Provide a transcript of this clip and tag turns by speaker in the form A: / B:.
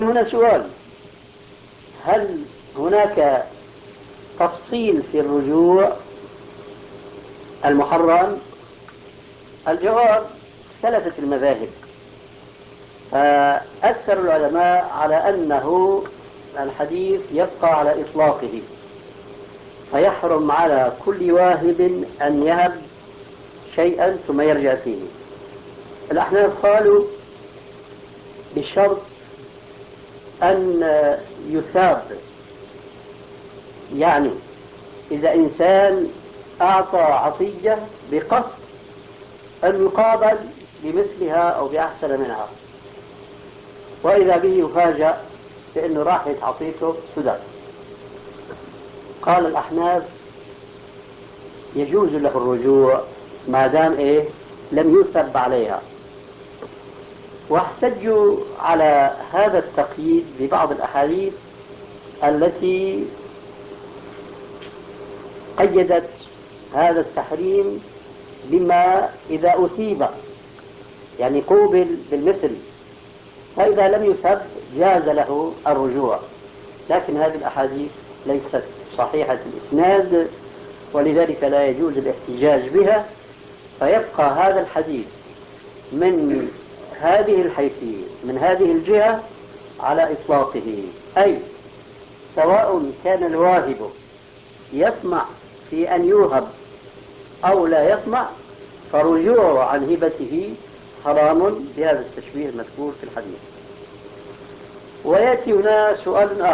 A: هنا سؤال: هل هناك تفصيل في الرجوع المحرم؟ الجواب: اختلفت المذاهب، فأكثر العلماء على أنه الحديث يبقى على إطلاقه، فيحرم على كل واهب أن يهب شيئا ثم يرجع فيه. الأحناف قالوا بشرط أن يثاب، يعني إذا إنسان أعطى عطية بقصد أن يقابل بمثلها أو بأحسن منها، وإذا به يفاجأ بأنه راحت عطيته سدى، قال الأحناف يجوز له الرجوع ما دام لم يثب عليها. واحتجوا على هذا التقييد ببعض الأحاديث التي قيدت هذا التحريم بما إذا أثيب، يعني قوبل بالمثل، فإذا لم يثب جاز له الرجوع. لكن هذه الأحاديث ليست صحيحة الإسناد، ولذلك لا يجوز الاحتجاج بها، فيبقى هذا الحديث من هذه الحيثية، من هذه الجهة، على إطلاقه، أي سواء كان الواهب يطمع في أن يوهب أو لا يطمع، فرجوعه عن هبته حرام بهذا التشبيه المذكور في الحديث. ويأتي هنا سؤال آخر: